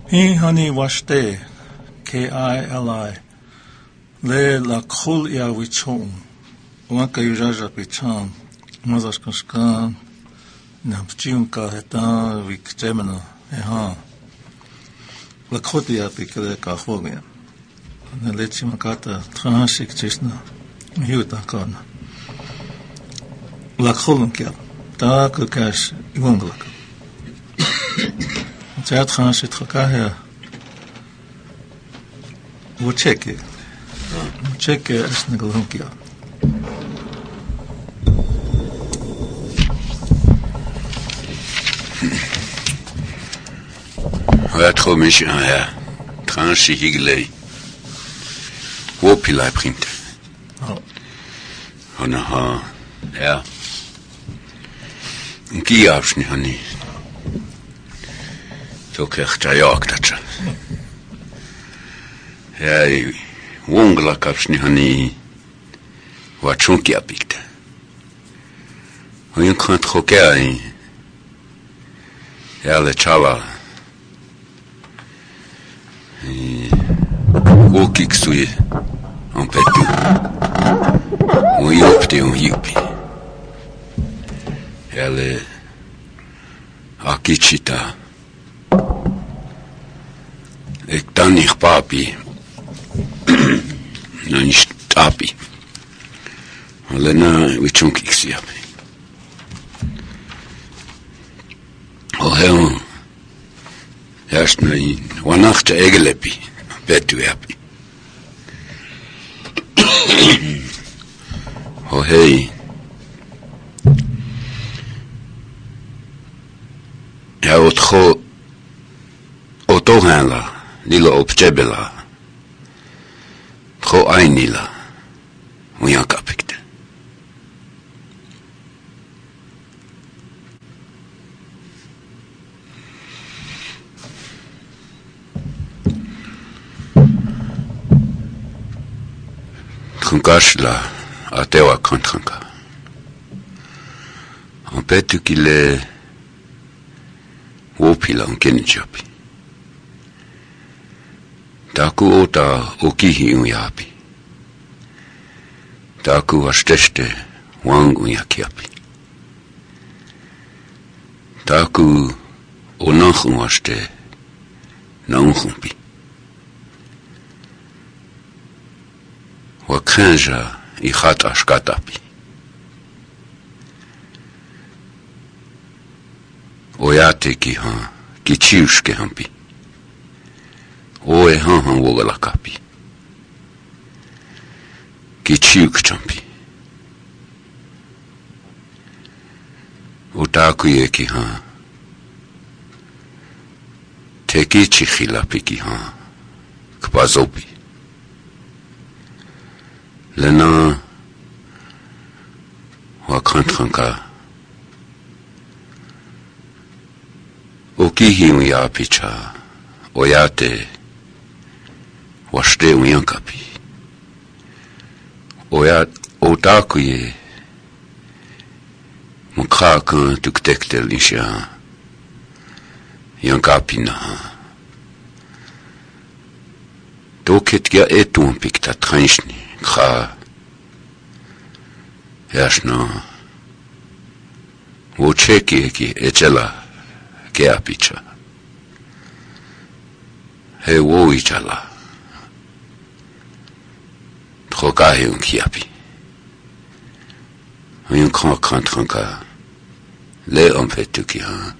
He honey washte Kili le la kol ya wichon wanka yujaja pichan mazas kaskan napchiunka hetan viktemena la kotia pikele kahogya na lechi makata transhik chisna hiuta kana la kolunkia ta kash iwanglak ta transhit khakah wo cheke asnaglunkia Ja, trop mich ja. Tranche higlei. Wo pilai print. Ha. Ja. Ki afschni hani. So kech jagtacha. Ja, wongla kapschni hani. Wa chunki apikte. Ho kan trokai. Ja, le chava. Wo kiksuje on petu on yupi ele akichita ek tanich papi no nicht tapi ale na wichon kiksia o heo erst na wanacht egelepi petu happy oh hey ja otohanla nila opjebela tro ainila muyankapikte Trunkashla atewa kontranka. En petu kile wopila on kenichapi. Taku ota okihi unyapi. Taku wasteste wangu unyakiapi. Taku onanchun waste naunchumpi. Wakanja ikhat ashkatapi. Oyate ki han, ki chiushke hampi. Oe han wogalakapi. Ki chiuk champi. Otaku ye ki han. Teki chichilapi ki han. Kpazopi. Lena wakantranka okihi uyapicha oyate washte uyankapi oyat otakuye mukhakan tuktektel nisha yankapi na doket ya etun pikta tranchni Kha Yashno Wocheki ki echela ke apicha He wo ichala Trokahe un kiapi Un kantranka Le ompetu ki ha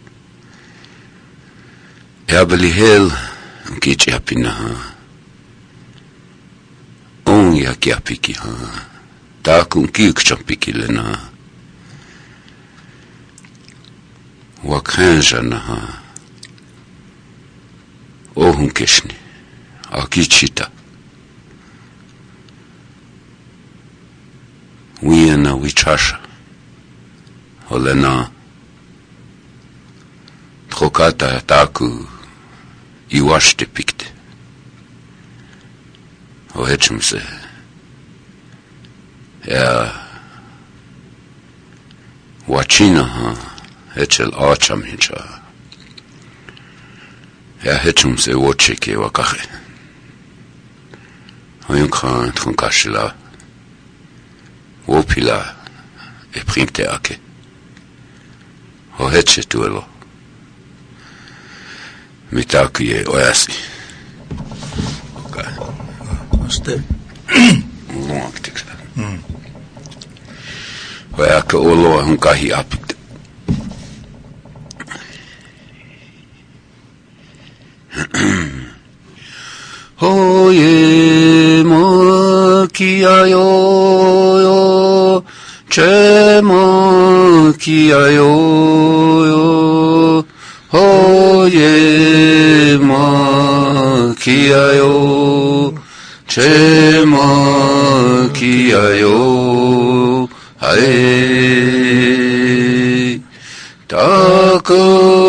Eabeli hel un kichi apina ha On ya kiapiki ha ta kun kiuk champiki lena wakanja na ha ohun keshni akichita wiena wichasha holena trokata taku iwashte pikte o hečimse ja wachina ha hečel achamincha Ja hetsum se wocheke wakache. Hoyun khan kashila. Wopila e primte ake. Ho hetse tuelo. Mitaki e oasi. Okay. Aste. Luoktiks. Hoyaka oloa hun kahi apit. Hoye mo kiayo yo che mo kiayo yo hoye mo kiayo che mo kiayo hai taku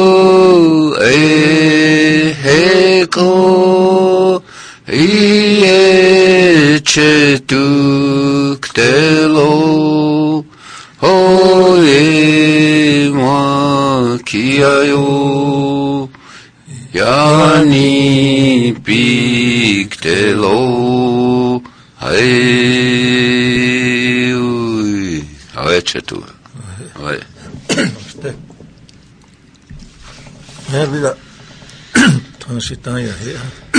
heko Ie cetuktelo Hoye ma kiayo Yani piktelo Hai cetu Hai Ja, wieder transitaya hier.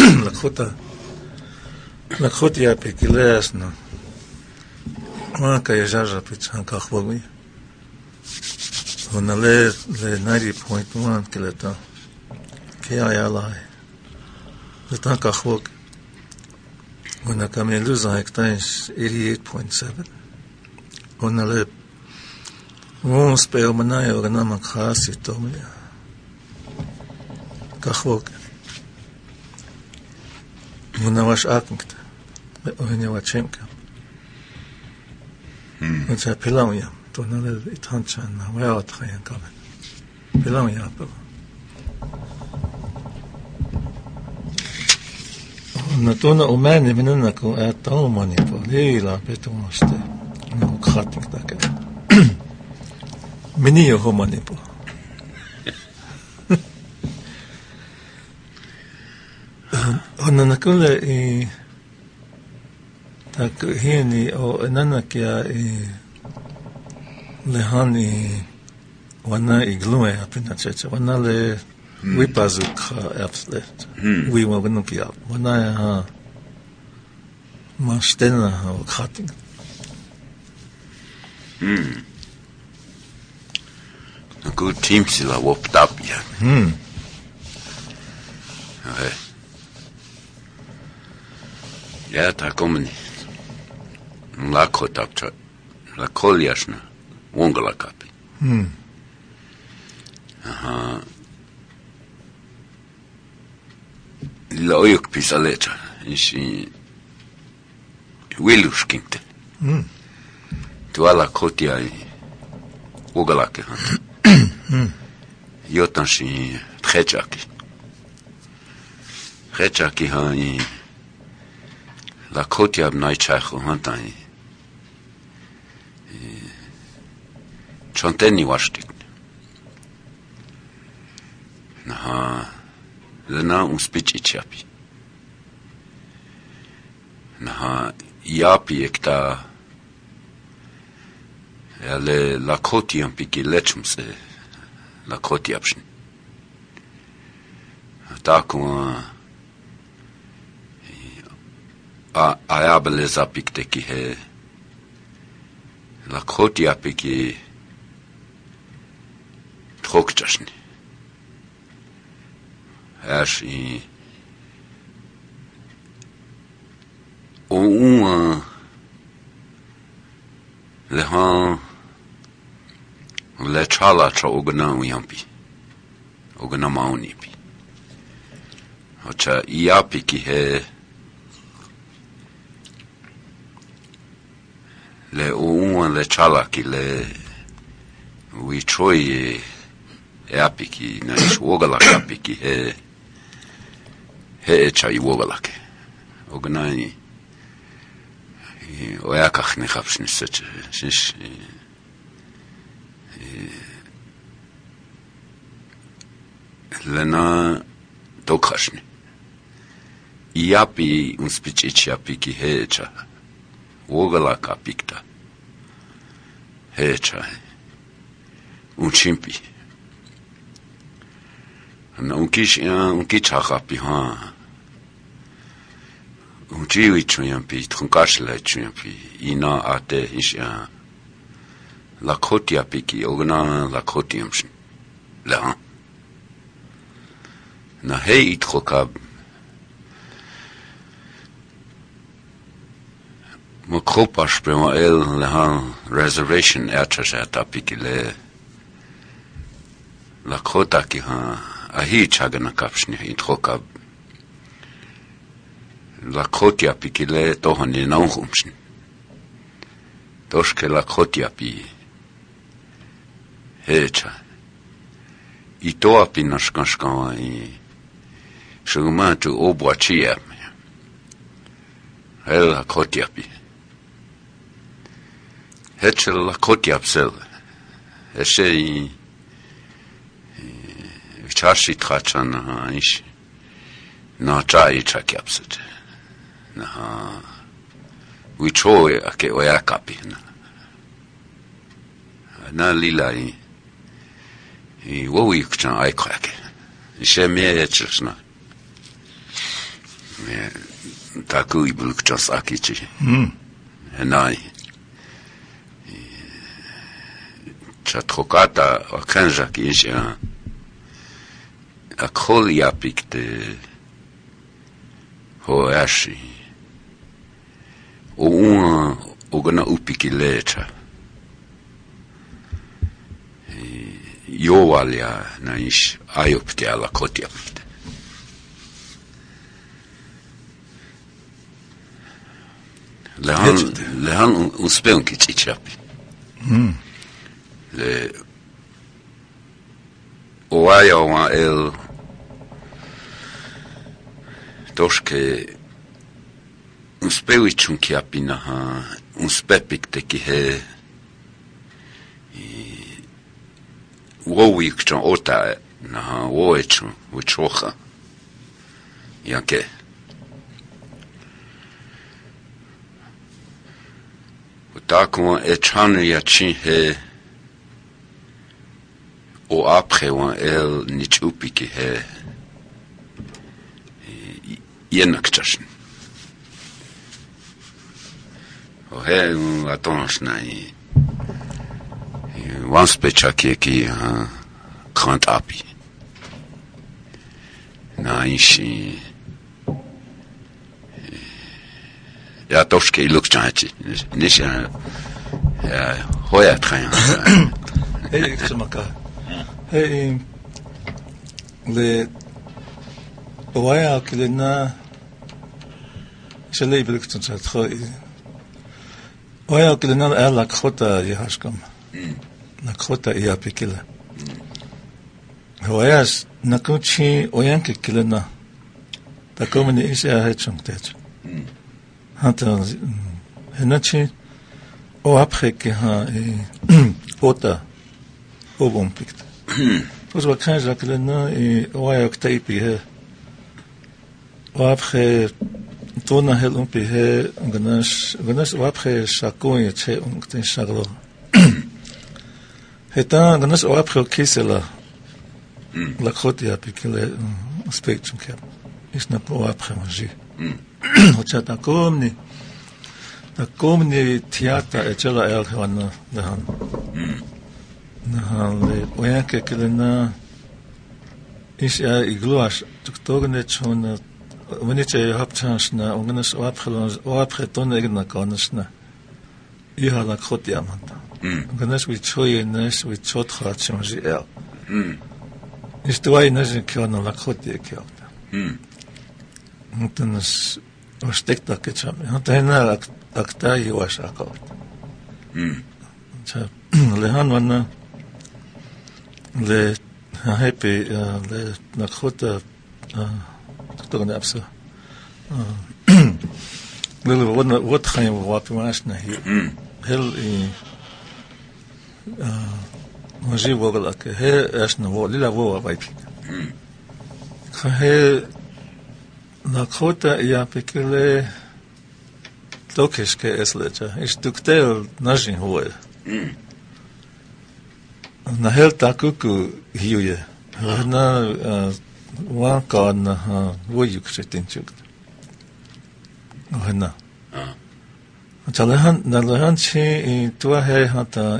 Lakota ja pekileasno. Maka je žaža pican kahvogi. Ona le 90.1 kileta. Kia ja lai. Letan kahvog. Ona kamien luza hektains 88.7. Ona le Won speel manai organama khasi tomia. Kahvog. Ona was aknkt. Ona wachemka. Und sa pilauja. Tona le itanchan na wa trayan kabe. Pilauja pa. Ona tona umani minna ko atomani po. Leila betonaste. No khatik taka. Mini yo homani po. Ona nakule tak hieni o nanakia lehani wana iglue apina cheche wana le wipazuk absolut we were nukia wana ma stena o khating A good team sila whooped up ya. Okay. Ja, ta komeni. La kotapcha. La koljasna. Wongala kapi. Aha. La oyuk pisalecha. Ishi Wilushkinte. Tuala kotia Wogalake han. Jotan shi Tchechaki. Tchechaki han La kotia bnaichacho hantai. Chonteni washtik. Naha lena uspici chapi. Naha yapi ekta ale la kotia piki lechum se la kotia pshin. Tako Ayabele zapikte ki he la kotia piki trokchashni. Ashi o lehan le chala cha ogana uyampi. Ogana maunipi. Ocha iapi ki he le uan le chala ki le we choi apiki na ishwogala apiki he chai wogalake ognani oyakach ne khapshni sech shish lena dokashni. Iapi un spicici apiki hecha. Wogala kapikta. Hecha. Un chimpi. Na un kichakapi ha. Un chiwi chuyampi, trunkashla chuyampi. Ina ate isha. Lakoti apiki, ogna lakoti amshin. La. Na hei itrokab. Mo kropash prema el lehan reservation erchashat apiki le. Lakota ki ha. Ahi chagana kapshni itrokab. Lakoti apiki le tohani nauhumshin. Toshke lakoti api. Hecha. Ito api nashkashkawa i. Shugumatu obwachia. Hel lakoti api. Hecha lakoti apsel. Eshe i. Chashi trachana ish. Na chai chaki apset. Na. Wichoe ake oyakapi. Na lila i. I wowi kuchan aikwake. Ishe mie echirchna. Taku ibul kuchan sakichi. Enai. Chatrokata akanjaki ishe. Akol yapik de hoashi. O una ogana upiki lecha. Jovalia na ish ayopti ala kotiapte. Lehan uspevn kichichapi. Le oaya wa el toshke uspevichun kiapi na ha uspepik te ki he wowi kchan ota na woechun wichocha yanke utakwa echanu yachin he o après wan el nichupi ki he yenakchashin o he un atons na i wan spechaki ki krant api na ishi ja toshke iluk chanchi nisha hoya train Hey, Samaka. Hey, le Oaya kilena Shalei Bilkton Satho. Oaya kilena la khota yahashkam. Na khota yapikila. Hoyas nakuchi oyanke kilena. Takomani isha hechung tech. Hanta henachi o après que ha ota obon pikt. Pues va quand Jacques Lena et oaya ktaipi he. O après tona helum pi he ganas o après chacun et che on ten chaglo. Heta ganas o après kisela. La khotia pi que le spectrum cap. Is na po après manger. Ochata komni. Da komni theater echela el han dahan. Na le oyanke kilena is igluas tuktogne chona weniche hapchans na ungnes opre tonne igna kansna. Ihala khotia manta. Ganas we choye nes we chot khatchonji el. Is twai nes kona la khotia kyota. Montanas ostekta kecham. Hantena akta yuas akot. Cha lehan wana le happy le nakhota tuktogne apsa. Lele wat gaan we wat maasna hier. Heel maji wogel ak he asna wo lila wo waip. Kahe Lakota ja pikele Tokiske esleja. Istuktel najin huoja. Na helta kuku hiuje. Na wankaan voijuksetin tjukt. Ohena. Nalehan chi tua he hata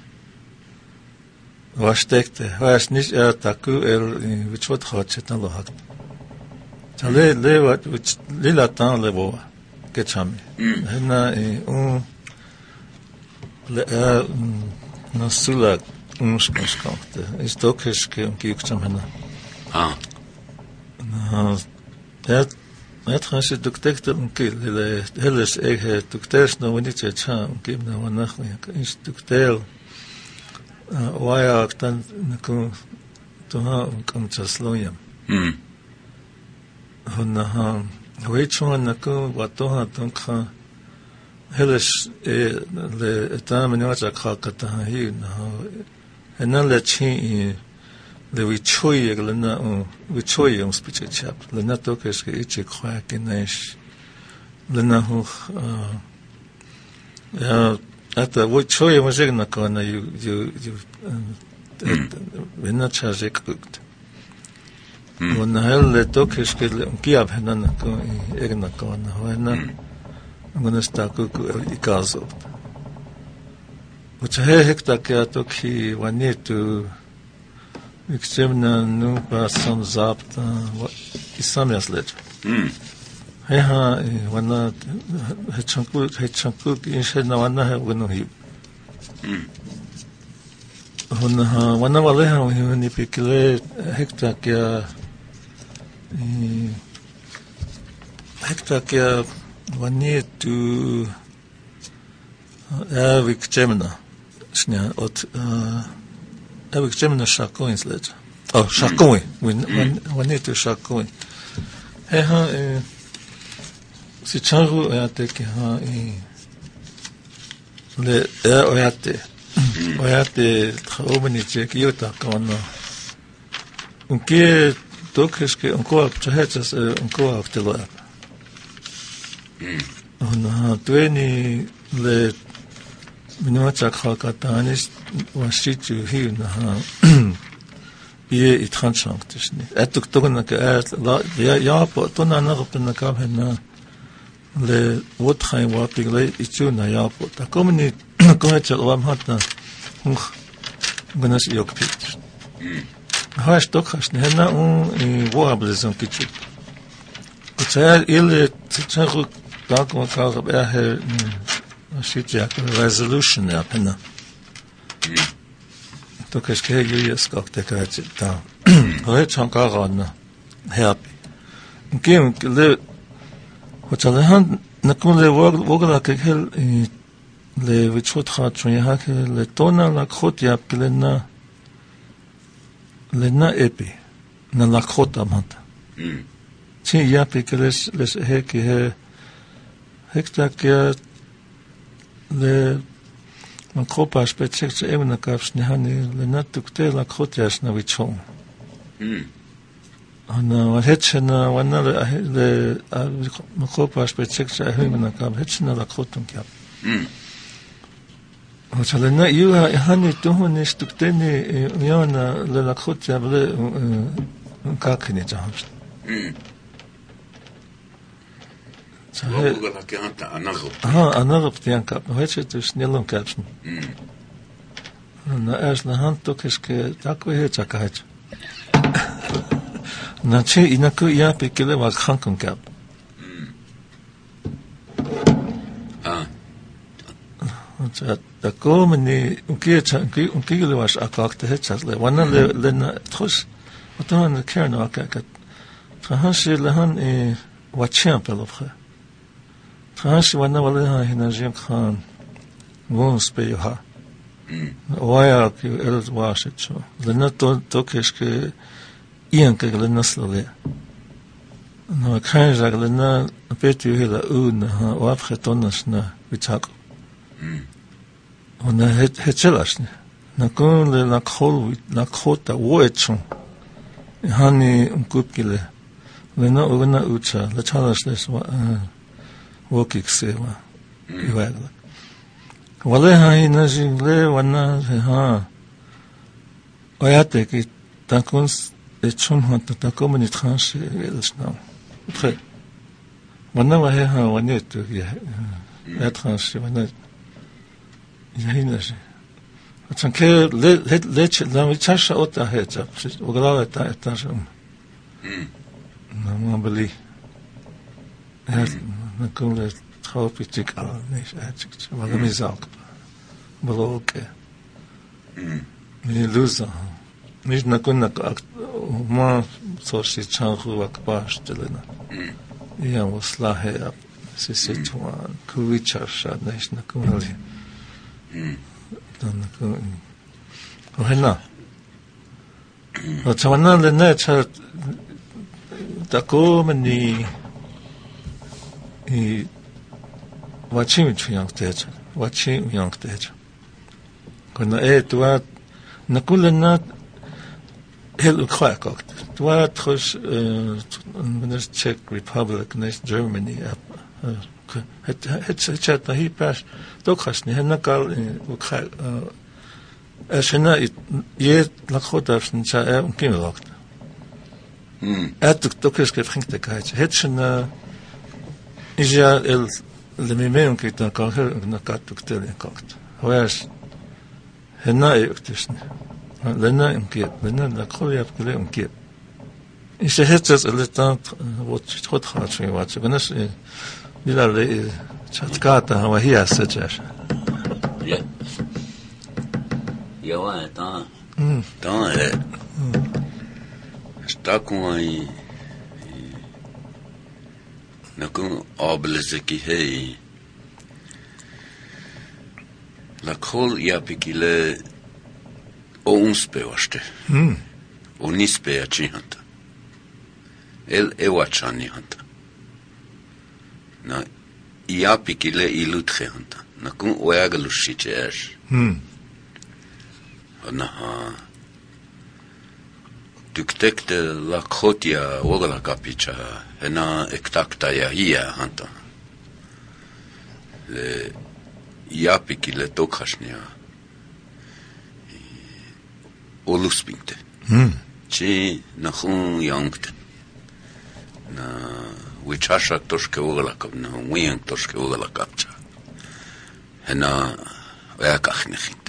vastekte. Vas nis taku vichot khachet na lohak. Chale le lila tan levo kechami. Hena le na sulak unskonskamte. Istokeske kiuksam hena. Het gaat je dokter een keer, helaas ik dokter nou niet het gaan, ik heb nou nacht is dokter, waar ik dan kon toen kom te sloeien. Van weet je wat wat toen kan helaas het aan mij wat ik ga kata hier en dan let je le vichoye glena vichoye un spiche chap lena tokes ke ichi khwa kenesh lena hu ya ata vichoye mozegna kana you lena chaje kukt un hel tokes ke kiab hanan ko egna kana hoena ngona sta ku ikazo uche hekta ke atoki wanetu Extremna nu person zapta isam yasled. Heha wana hechankuk inshedna wana he wano hi. Wana waleha wani pikile hekta kya wani tu Extremna snya ot Heb ik Gemini Shakoin sledge. Oh, Shakoin. Wanneer to Shakoin. Hij si changu oyate ha le oyate traumeni che kiota kana. Unke dokeske unko chahetsas unko aftelo. Ona tweni le Minimachak Hakatanis was shit you here na ie itranschank dus niet. Het toch een keer ja toen na op kap na le wat gaan wat ik le iets na ja daar komen niet komen het wel had na ganas yok pit. Haast toch haast na wo hebben ze een kitje. Het zei ile zeg goed daar kom ik al bij Shit ja resolution ja pena. To keske je skak te kaat ta. Hoet chankaran happy. Kim le hotel han nakun le wogla ke hel le vichot khat chon ya ke le tona la khot ya plena lena epi na la khot amata. Chi ya pikeles les he ke he hekta ke le makropa spetsek even kaps ni hani le natukte la khotjas na vichon ana hetsena wana le makropa spetsek even kap hetsena la khotum kap hotelena you hani tuhun istukteni yana le la khotja le kakni jahs Anarop die aankap. Hoe heet het dus? Nederlandkapsen. Na eerst na hand toch is ke tak we het zakait. Na che inaku ja pikele wat krankenkap. Want da komen die een keer was akakte het zatle. Wanneer le na tros. Wat dan de kern akakat. Fransje le han wat champel of ge. Fransje wanneer wel hina jim khan. Wons pe ha. Oya ki el was het zo. Le na to keske ian ke le naslale. No kan je na petu hela na op getonnes na bitak. Und het zelfs. Na kon le na khol na khota woetson. hani kupkile lena ogna ucha la chalasles wokiksewa iwagla wale hai najigle wana ha oyate ki takuns echum hanta takomni tranche elsna très wana wa ha wana tu ya tranche wana yahinaje atsanke let la michasha ota heta ogala ta Normally, dan komt het tropisch al niet uit. Maar dat is ook beloken. Je lost dat. Niet na kunnen maar zoals je changu akbaarstellen. Ja, was lahe op. Ze zit gewoon kuwichasha niet na kunnen. Dan kunnen. Hoe na? Wat zou nou de net takomni i wachim chuyangteja wachim yangteja kona tuat nakulna hel ukhakokt tuat khos in Czech Republic nes Germany het chat hi pas dokhasni hanakal ukhak ashna ye lakhotafn cha kimlokt toch eens gevriendelijkheid. Het is ja de mening dat dan kan je naar kat vertellen kort. Hoe is het nou ook dus? Lena een keer, lena dat kon je hebben een keer. Is het dat dan wat goed gaat zo wat. Dan is die alle chatkata hoe hier zit. Ja. Ja, dan está com aí na com obras aqui hey la col ia pikile ons peoste onis peachihanta el ewachani hanta na ia pikile ilutre hanta na com oagalushich na Duktekte la kotia ogala kapicha ena ektakta ya hia hanta le yapiki le tokhashnia oluspinte chi na khun yangte na wichasha toshke ogala kapna wien toshke ogala kapcha ena ya kakhnikhinta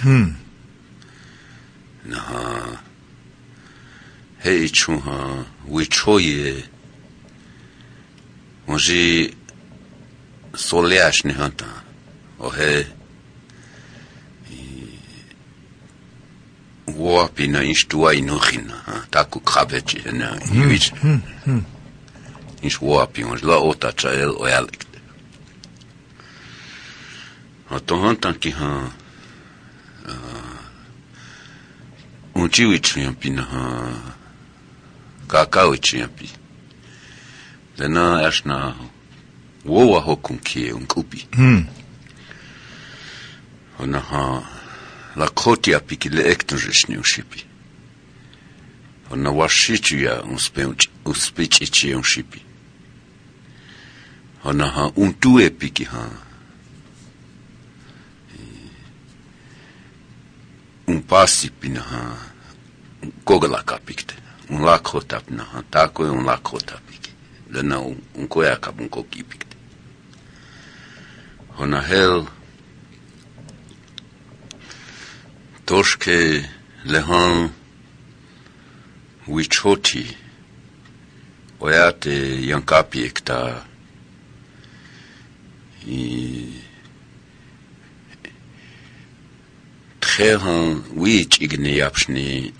na Hey chuha wichoye onji soleash ni hanta o he wapi na ishtua inokhina taku khabechi na yuich ish wapi onj la ota chael o yalek ato hanta ki ha onji wichriampina ha kakao chiampi lena ashna wowa hokunkie unkupi ona ha la kotia pikile ektojeshni ushipi ona washichia uspichichi ushipi ona ha untue piki ha un passi pina ha kogala kapikte un lakotap na tako un lakotapik lena un koya kabun kokipik ona hel toshke lehan wichoti oyate yankapi ekta trehan wich igne yapshni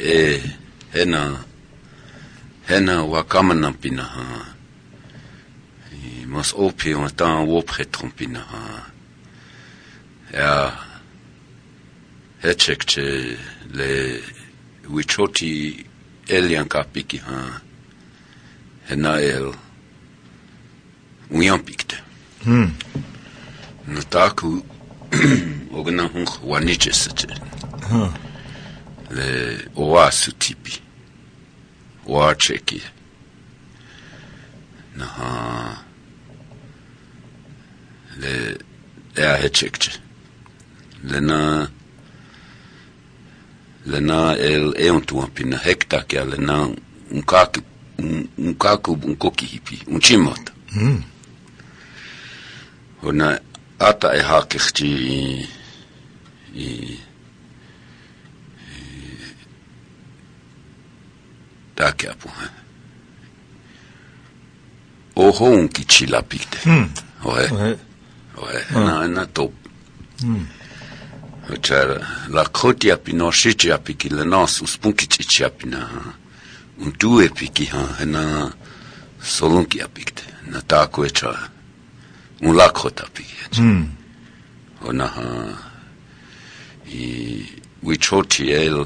hena wakamana pina ha mas opi on tan wopre trompina ha ja hechekche le wichoti elian kapiki ha hena el uyampikte no taku ogna hun waniche sete le oasu tipi Wacheki. Naha. Le hechekche. Lena un tuampina hekta kia lena un kaku un koki hipi, un chimota. Hona ata e hakechti Takie apu. Oho un kichila pikte. Oe. Na top. La koti api no shichi api ki le nas uspunki chichi api na un tu api ki na solunki api kte. Na tako e cha un lakot api ki. Ona wichoti el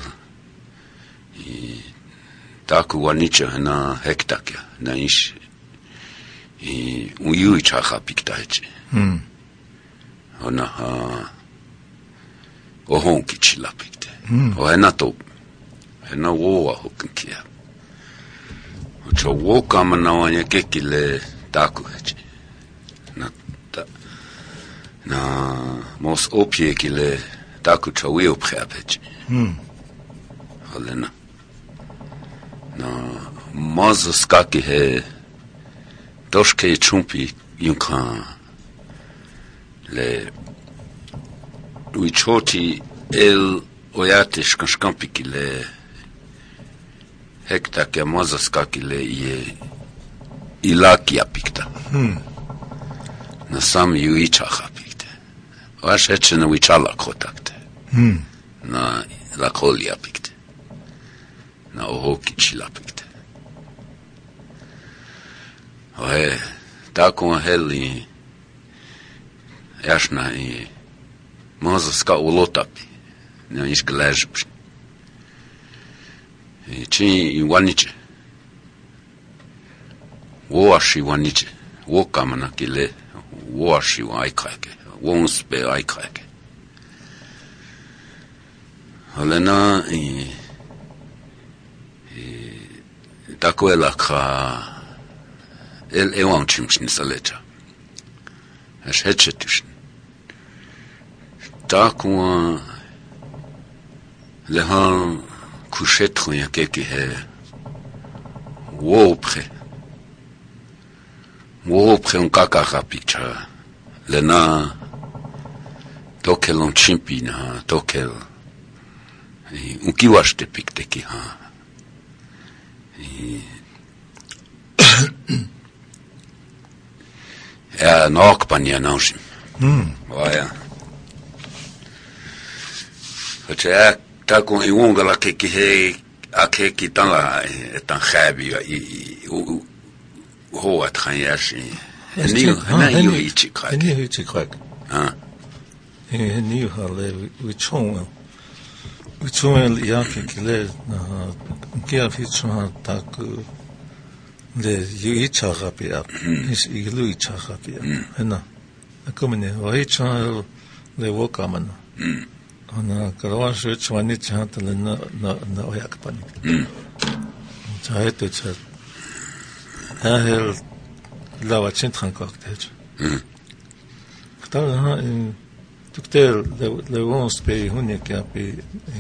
Taku wanicha na hektakia na ish un yui chaha piktache. Ona ohon kichila pikte. O hena to hena woa hokinkia. Ocho woka mana wanya kekile taku heche. Na mos opie kile taku chawi opheapeche. Holena. Na mazos kaki he doshke chumpi yunkan le wichoti el oyate shkampi le hekta ke mazos kaki le ye ilaki apikta na sam yuicha apikta wash hetchena wichala kotakte na la koli apikta na oho kichila pikte. Oe, tako heli jasna i mozovska ulotapi. Ne ish gležb. I či i waniče. Woashi waniče. Wokamana kile. Woashi wa aikake. Wonspe aikake. Olena i tako elaka el ewan chimshin salecha es hetchetush tako lehan couchetro ya keke he wo pre un kakaka picture lena tokel on chimpina tokel un kiwaste pikte ki ha Ja, naakpanja nausim. Vaja. Hoće tako i ungala keki he a keki tala etan khabi ho at khayashi. Ni hichi krak. Ni hichi krak. Ni hale wichon. Wichon ya keki le na kia fichon tak le yuicha rapia is iluicha rapia hena akomene waicha le wokamana ona karawa shwani chanta le na oyakpani chaeto cha hel lava chintran cocktail kta in tuktel le wons pe hunia pe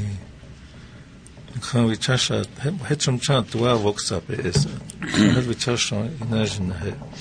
Kan vi chasha hechum chant wa voxa pe es had vi chasha imagine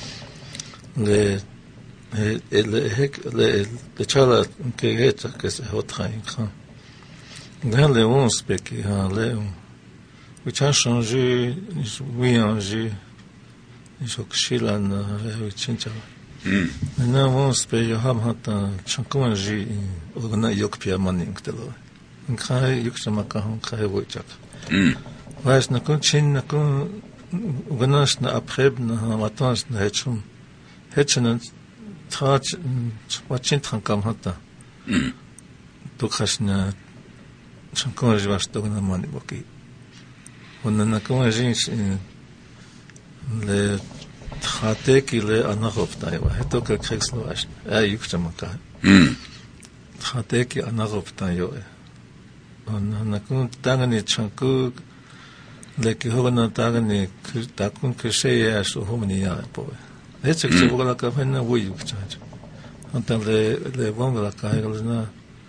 le chala ke geta ke se hotra in kan dan le ons pe ki ha le vi chasha je oui anje je kshila na vi chincha na ons pe yo ham hata chankuma je ogna yokpia maning telo Kai yuksama kahon kai wochak. Weiß na kun chin na kun uganas na apreb na matans na hetchen trat wachin trankam hata. Tukhashna chankon jwas togna mani boki. Onna na kun jin le trate ki le anarofta wa heto ka krekslovash. Yuksama ka. Trate ki anarofta yo. Na kun tangani chanku leki hogana tagani takun kusheya so homini ya po etse que bola ka fena wuyu kchaja anta le wongla ka helna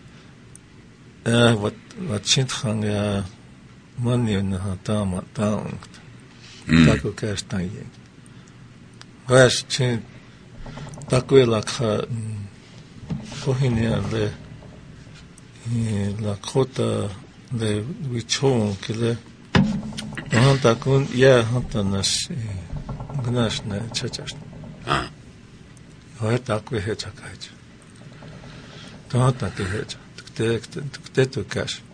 wat chint khang ya mani na tama taung taku kastan ye vas chint takuela kha kohinia le la kota le wichon que le hanta kun ya hanta nas gnash na chachas hoeta ku hecha kaich hanta ke hecha te to cash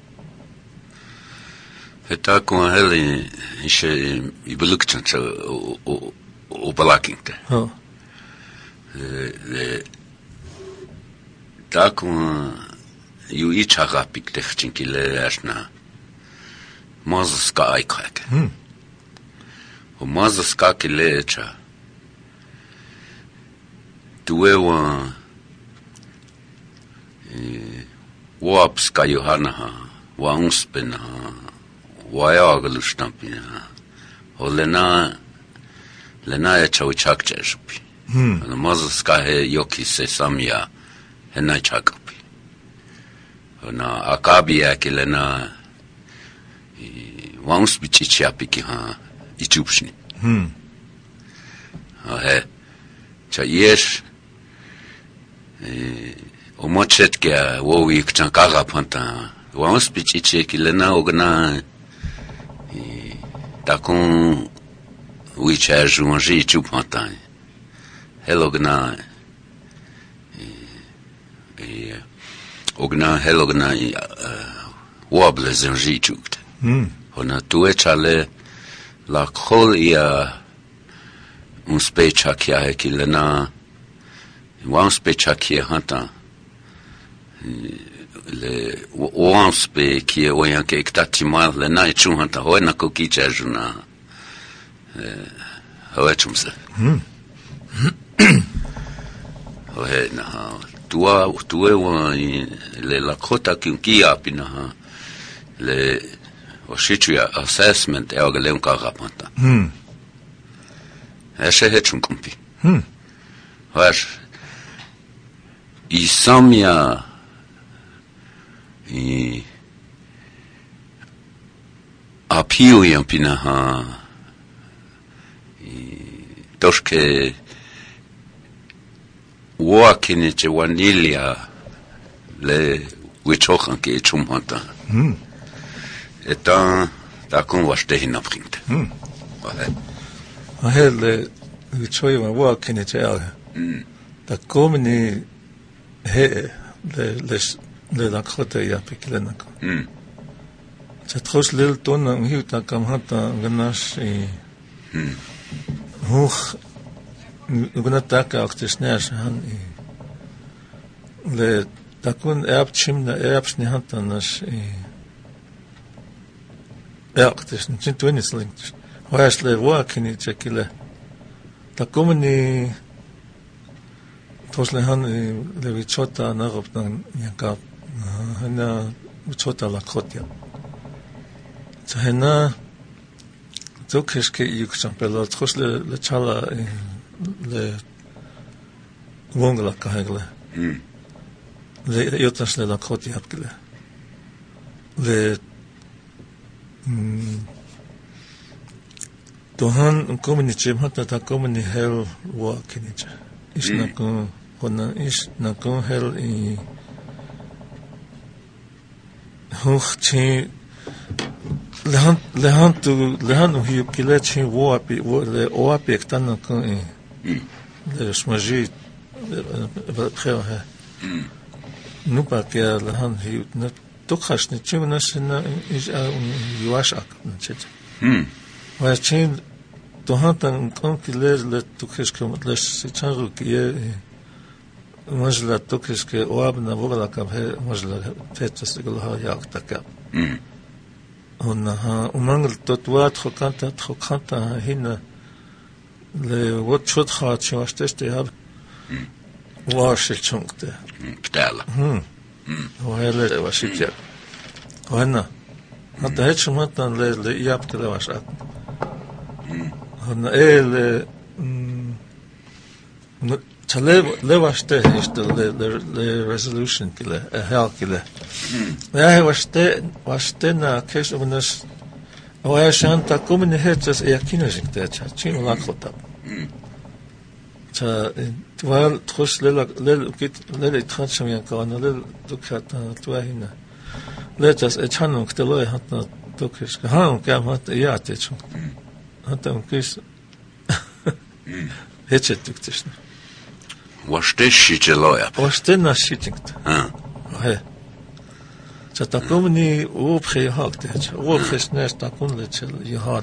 heta kun heli ishe ibulukchan o balakinte ho le ta kun yu ichaga piktechchin kile ashna Mazska aikake. O mazska kilecha. Tuewa wapska Johanaha, wa unspena, wa yagalustapina. O lena ya chawchakcha shupi. O mazska he yoki se samya he na chakapi. O na akabia kilena Vamos bichichi apiki ha ichupshni. He cha yesh o mochet ke wo ikchan kaga panta. Vamos bichichi kilena ogna takun wicha juanji chupanta. Helogna ogna helogna wobble zenji chukt. Ona tuechale la khol ia un specha kia he kilena wan specha kia hanta le wan spe kia oyan ke ktatimal le na chu hanta hoena ko kicha juna hoechumse hoena tua wa le la khota kia pina le o situation assessment e ogaleun ka rapanta Eshe hechun kumpi Vash I samia I apiu yampina ha Toshke Wakine che wanilia Le wichochan ke chumhanta Etan takon washte hinabringt. Hele wichoy ma wakine che aga. Takomni he le la khota ya pikilena ko. Chatros lel tona hiuta kam hata ganash hoch gunataka aktisnesh han le takon erbchimna erbchni hata nash das nicht tun links. Was le wakini chekile. Da kommen die tosle han le vichota na roptan yanka hana vichota la khotya. Tsahena zokeske yuksan pelo tosle le chala le wongla kahegle. Le yotasle la khotya apkile. Le Tohan komunichim hata ta komuni hel wa kinicha. Is na ko hona is na ko hel I hochchi lehan hu kilechi wa api le o apiktana ko le smaji khaya ha. Nu pa ke lehan hu na Tukhash ni chimna sina is yuash ak nachet. Wa chin tohatan kon kiler le tukhish ke le sichangu ki majla tukhish ke oabna vogla ka he majla tetas gulha yak taka. Ona ha umangl totwat khokanta hina le wat chot khat chwashteste hab wash chunkte. Ktala. Hele wasitja. Ona Hatta hetsum hattan le yaptı da var. Hanna le vaste işte le resolution kile hel kile. Ja vaste na kes unas oya shanta kommen hetsas kinesik der chin lakota. Ta tuval tros le git tratsam yan kana le dukat tuahina. Letas chanung ktelo hatna dokis han kam hat ja tetsu. Hatam kis hetset tuktisna. Vaste shitloya. Vaste na shitingt. He. Ta komni opge hakt het. Opges nesta kunletsel jehad.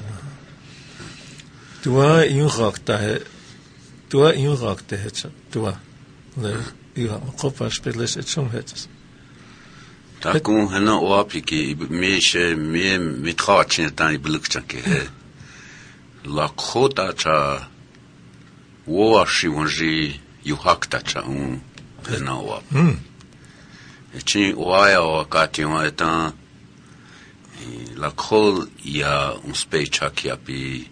Tua inrakta he. Tua inrakta het. Tua. Le ja kopa speles et som het. Takun hana oapiki me mitrachin tan iblukchanke la khota cha wo shiwanji yuhakta cha hana oap chi oaya o kation etan la khol ya un specha ki api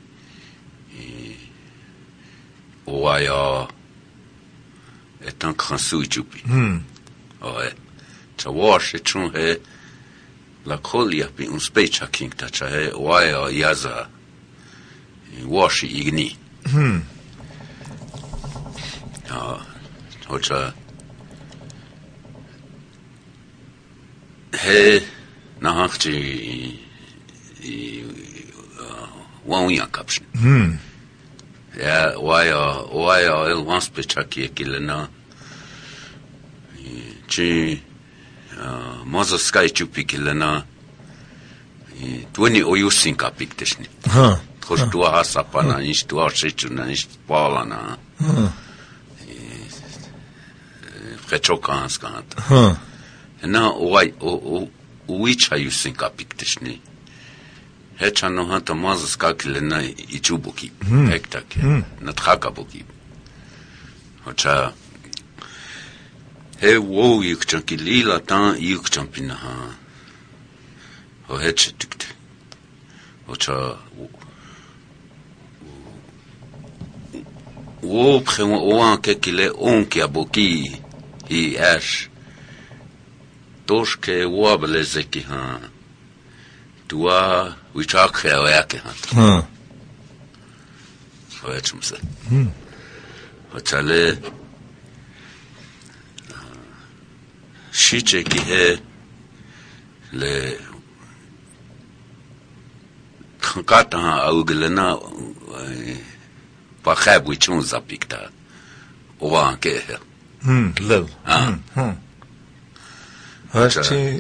oaya etan khansu chupi ouais. Ta wash etun he la kolia bi un specha king ta cha he waya yaza wash igni hocha he na hachti wan ya kapshin ya waya el wan specha ki kilena chi Maza sky chupikilena tueni oyusin kapikteshni. Khos tua hasapana ish tua shechuna ish palana. Khechokans kanta. Na uicha yusin kapikteshni. Hechano hanta maza skakilena ichubuki. Hektak. Na tkhakabuki. Hocha he wo yukchanki lila tan yukchampina ha o hetchtikte ocha wo premo oan kekile on ki aboki I ash toshke wablezeki ha tua wichak yake ha o hetchumse ochale Shiche ki he le kata auglena pa khabu chun zapikta owan ke lel Hast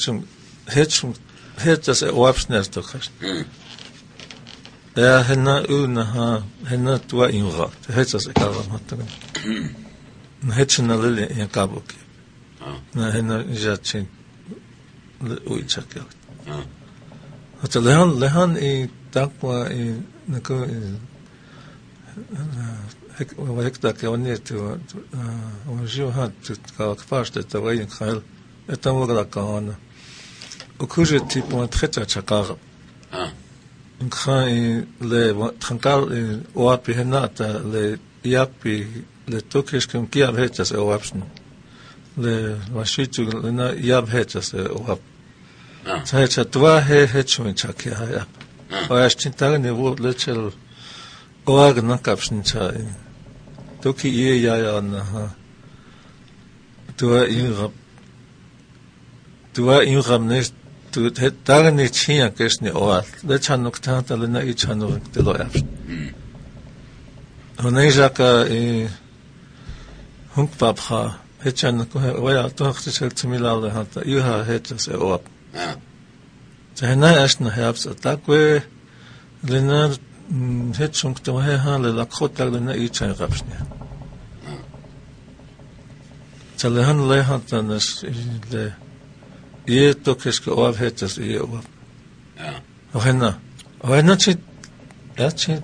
hetas oapsners doch hast Ja henna una henna tua inra hetas ekaram hatten hetsen lele in kabuki Na henna jatsin uitsakel. Hat lehan I takwa I nako hekta keonie tu onju hat ka kpashte ta vayin khal eta mogla kaana. Okuje tipo treta chakar. Nkha le trankal oapi henata le yapi le tokish kem kiab hetas oapsn. Le washitu na yab hetas oap. Tsacha twa hechun chakya ya. Oashtin tagni wo lechel oag na kapsn cha. Toki ya na ha. Twa inrab nes tu tagni chia kesni oal. Lechan noktanta le na ichanu de loyaf. Onejaka hunkpapha Hechan oya toch tmilale hat iha hetas oap. Zehna ashna herbs atakwe lena hechung to he hale la khotag lena ichan rapsne. Zalehan le hat anas le ye tokesk oap hetas ye oap. Ohenna chit yachi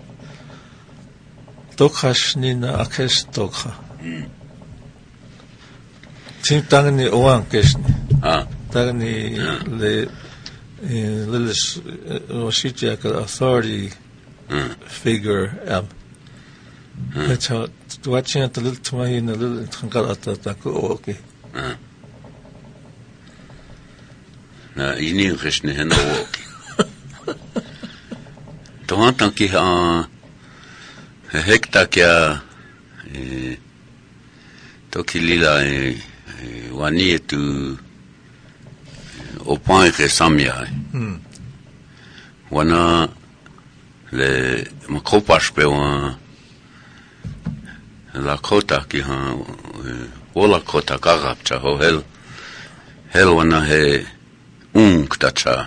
tokhashni na akes tokha. Tim tangni oan kesni. Tangni le Lilis Roshijak authority figure it's how watching at the little to my in a little okay. Na ini gesne hen walk. Don't think hekta kya tokilila wani tu au point que samia. Wana le makopash pe la kota ki ha wala kota karapcha ho hel wana he tacha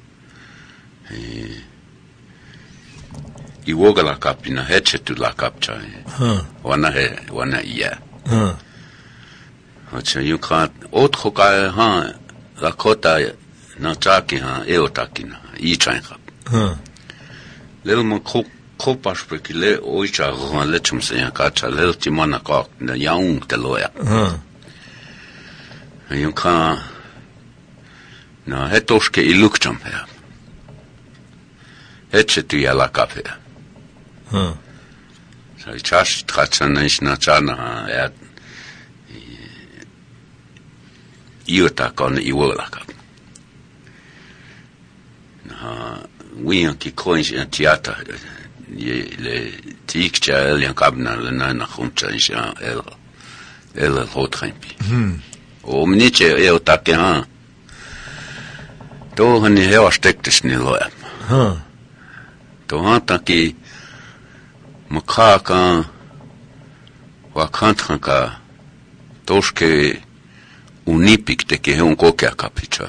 I woga la kapina heche tu la kapcha wana iya ocha you can't otro ka ha la kota na chaki ha eotakina I chain kap lel mo kopas prekile oicha ron lechum se ya kacha lel timana ka na yaung te loya you can't no hetoske I lukcham her heche tu ya la kapia so I chash trachana ishna chana iota kon iwola kap we ki coins in theater le tikcha el kabna le na khumcha insha el hotrimpi o mniche iota ke ha to hani hewa steckt es ni loya to hanta ki makaka wa kantranka toshke unipik te ke un kokea kapicha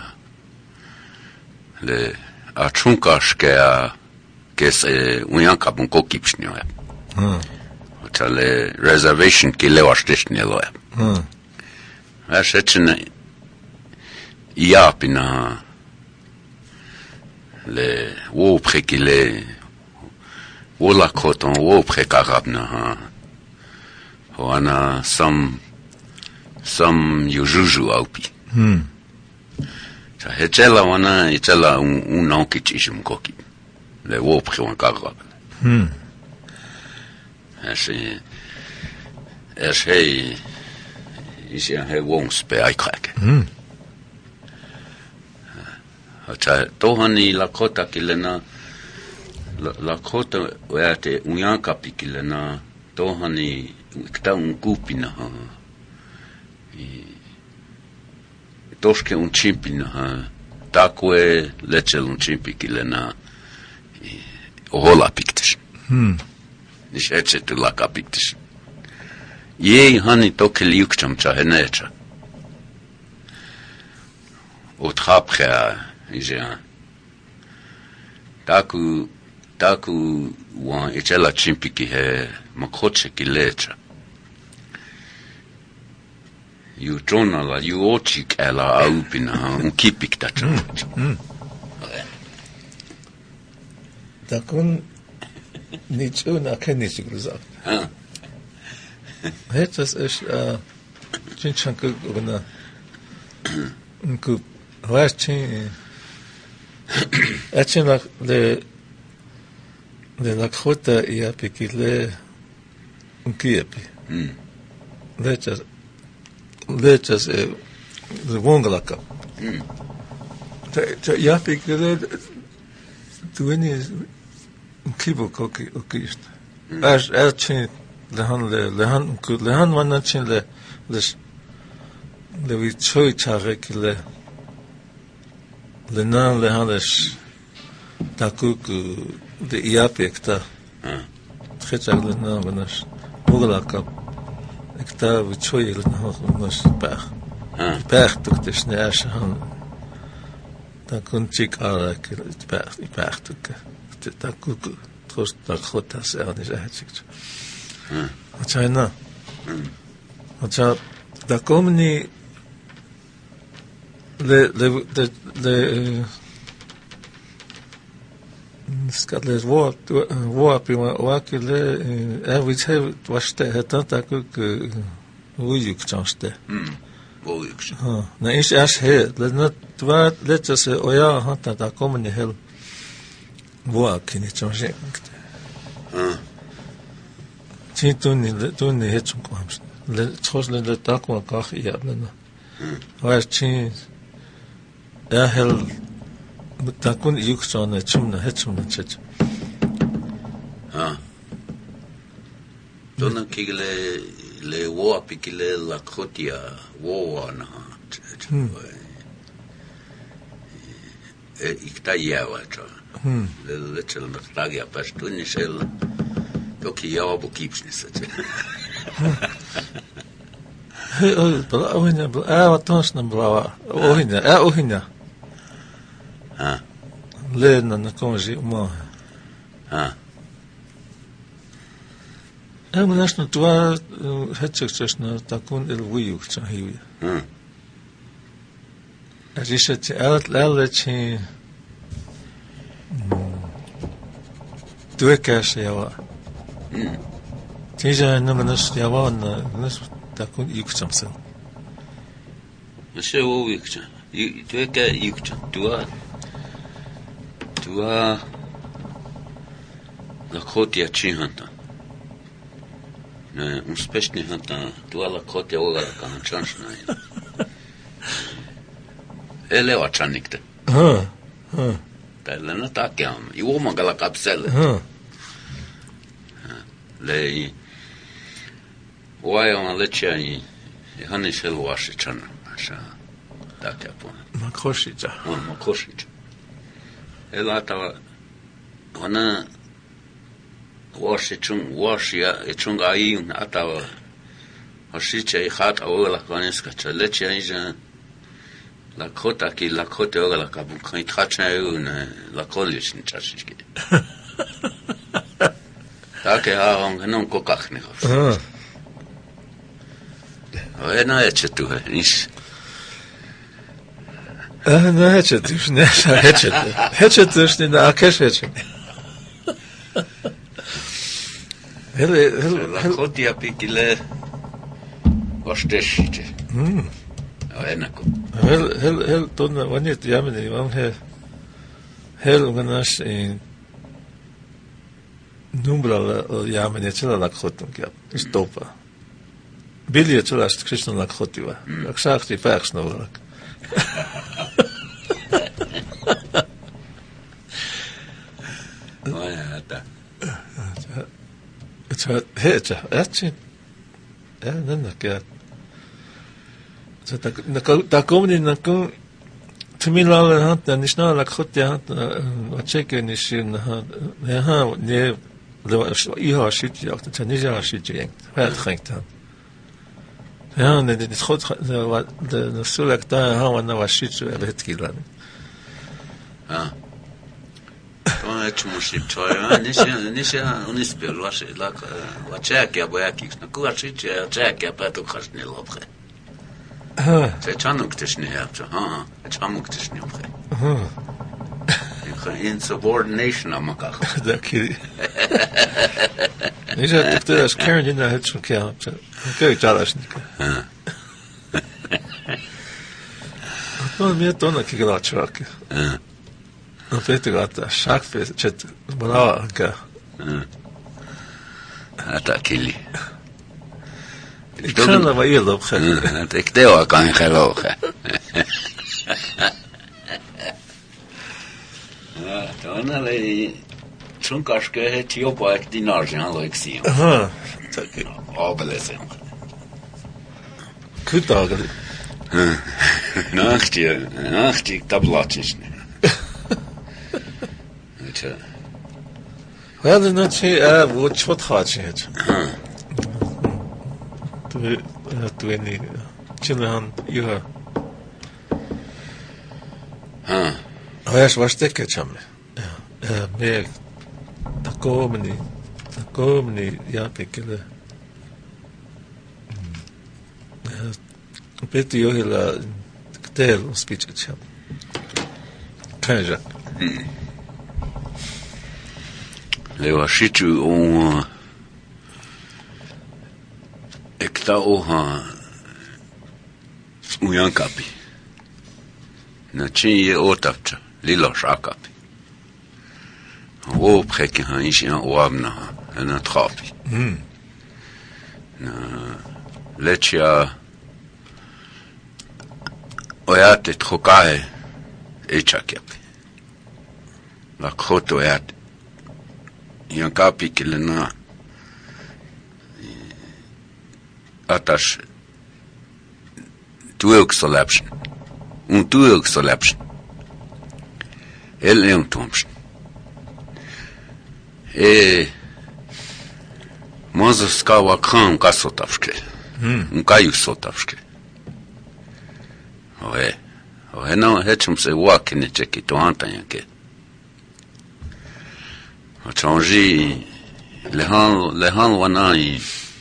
le achunkash ke se unyanka bun kokipshnyo ta le reservation ki le washtishni loya ashechna iapina le wo prekile wo la koton wo prekarabna wana some yujuju aupi ta hechela wana itela un onkitishim koki le wo prekarab hey is ja he wongs be aikrake Acha tohani Lakota kilena Lakota wate unyanka pikilena tohani kta unkupina toshke unchimpina takwe lechel unchimpi kilena ohola piktish nisheche tu laka piktish ye hani toke liukcham cha henecha otrapre Ija taku wan echela chimpiki he makoche kilecha you jona la you ochik ela aupina unkipik tacha takun nichuna kenishik gesagt hetas es chinchanku gona unku Wachin Achin le Lakota iapiki le unkiepi. Lechas le wongalaka. Iapiki le tuini unkibo koki ukist. Achin lehan wanachin le vichoi chareki le nan le hales takuku de iapekta tchechag le nan vanas mogalaka ekta vichoi le nan vanas pech tuktes ne ashan takun chik ara ke pech tukke takuku trost takhota se anis ahchik achana acha takomni le Scotland war prima wakile we have washte hatanta kuk uyuk chanste uyuk na is as he le not tuva lecha se oya hanta ta komni hel voa kini chonje tin tunni hechum kwams le chosle le takwa kach yablana was tin hel takun yuksona chumna hechumna chech dona kigele le woa pikile la khotia woa na ikta yawa cha le chel na tagia pastuni shel doki yawa bo kipsnisa cha bla ohina bla tonsna bla ohina le na konji mo maar dat is nog wel het succes na takun el wiuk cha hiwi. As is het elletchi duekas yawa. Tija namanas yawa nas takun yuk chamsel. Mashe wo wiuk cha. Dueka yuk cha. Tua la khotia chihanta. Успешни хата туала коте ога кан чаншна. Еле вачаникте. Тайлена такям. И омагала капсел. Лей. Уайон лечай. Ханишел ваши чан. Аша. Так я понял. Макошича. Макошича. Елата она Washington ayin atawa Hoshicha hat awala kaneska chalecha ija la kota ki la kota awala kabun kan tracha una la college ni chashiki take ha non kokachni Ena echetu is Na echetu ne echetu ni na akeshetu La khotia pikile vasteshite. Enako. Hel tonna vanit jamni vam hel uganas in numbra jamni chela la khotum kya stopa. Bilje chela Krishna la khotiva. Aksakti faxnovak. Vaya. Hecha, nanaka. Ta komni na kom Tumilala hanta nishna la khotia hanta wacheke nishin ne iha shit ja ta nija shit ja het gingt dan. Ja, ne dit goed de sulekta ha wana washit het kilan. Eću mušim čoja, nisam unispio vaček ja bojakik, na kuvačić ja ček ja pa tu kašni lophe. Se čanuk tišni ja, čamuk tišni lophe. Insubordination amakak. Da kiri. Nisam tukte das Karen in der Hütchen kja, okay, čalašnika. No, mi je to neki glačvake. Opet gata, šakve, čet, brava, ka. Ata kili. Ikana va ilo, bhe. Tekdeo kan khelo khe. Tona le chunkaske he tio pa ek dinar jan lo exi. Tak. Obelese. Kutagali. Nachti tablačiš. Ja, dat is wat gaat je het. Toen niet. Chillen ja. Ja, was het samen. Ja, meer. Dat komen niet. Ja, pikelen. Beter je hele deel speech het samen. Kan je? Leva shichu on ekta oha uyankapi na chi otapcha lilo shakapi o preke han ishi an oamna na trapi na lechia oyate trokae echakiapi la kroto oyate yan kapi kilena atash tuelksolapshin tuelksolapshin elleungtomshin Mozovskava khan kasotavske kajusotavske ohe no hechum se wakine cheki to antanyanke a changi lehan wana i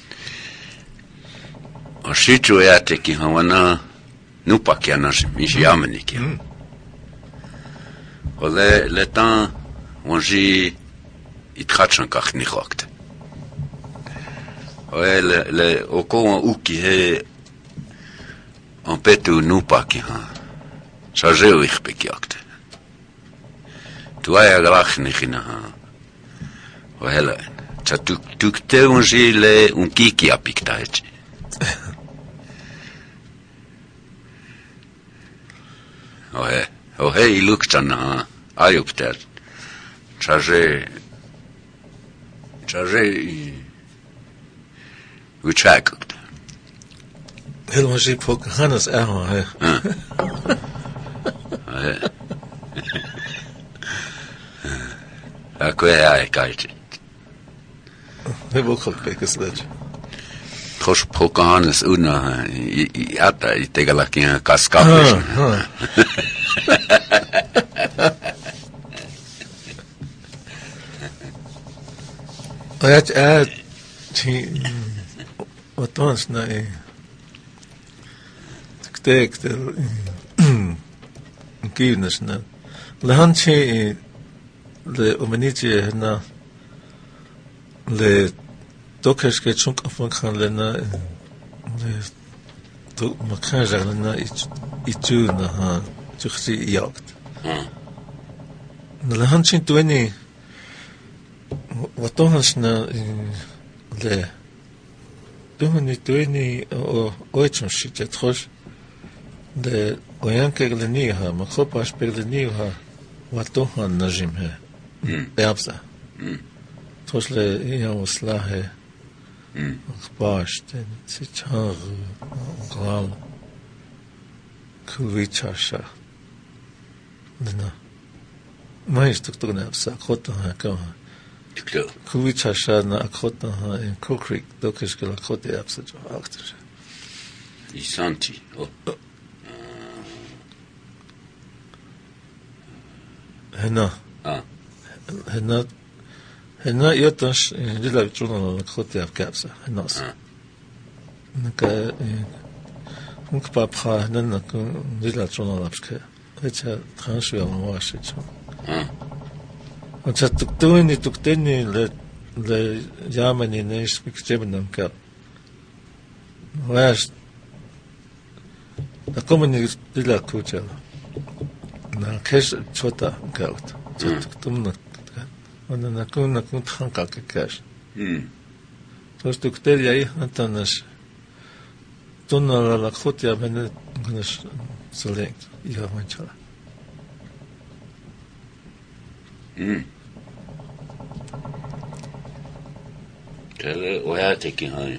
a shichu yate ki hawana nupakia nash mishiameni ki ole le temps wanji itrachan kakhni khokte le okon uki he en petu nupakia chargé o ikbekiakte tu ay agrakhni khina Well, tukte unji le unkiki apiktaechi. Ohe ilukchana ayupter. Charge uchakut. Helemaal zie ik Hannes Erma, hè. Ako je kaiti. Heb ook al bekend sledge. Kosh Hannes una ata itegalakin kaskapish. Wat ons nee. Ik Kivnes na. Lehanchi le omenitie na le dokeske chunk afan kan le na le to makan zeggen na itu na ha tuchsi jagt. Na lehanchi tueni wat ons na le tueni o oichum shit trosh de oyanke gleniha makhopa speleniha watohan najim he beabsa tosle ya wasla he khbash ten sichar gal kuvichasha dana mais tuktuk na sa khota ha ka kuvichasha na khota ha in Creek dokish kala khota absa jo akter isanti هنا يتش جلاب تشونا الخطي أفكابسة الناس نك ممكن بابخا هنا نكون جلاب تشونا لابسك هيك تخانشوا يوم واشي شو وانت تكتني ل جامني نيش بكتبنا مكاب واش أكمل جلاب كوتشل na kesh chota gaut tumna ona nakun thanka ke kesh to stukter yai hatanas tunna la khotia ben gnes select ja manchala tele oya teki hay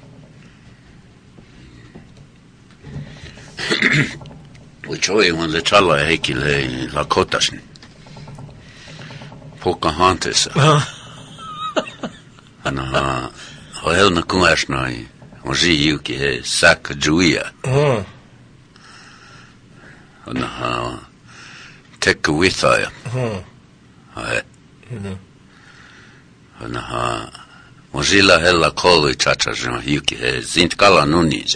Uchoy on le chala heki le la kotashin. Pocahontas. Ana hoel na kuashna oji yuki he Sacagawea. Ana Tekakwitha. Ana Mozilla hela kolu chacha yuki he Zintkala nunija.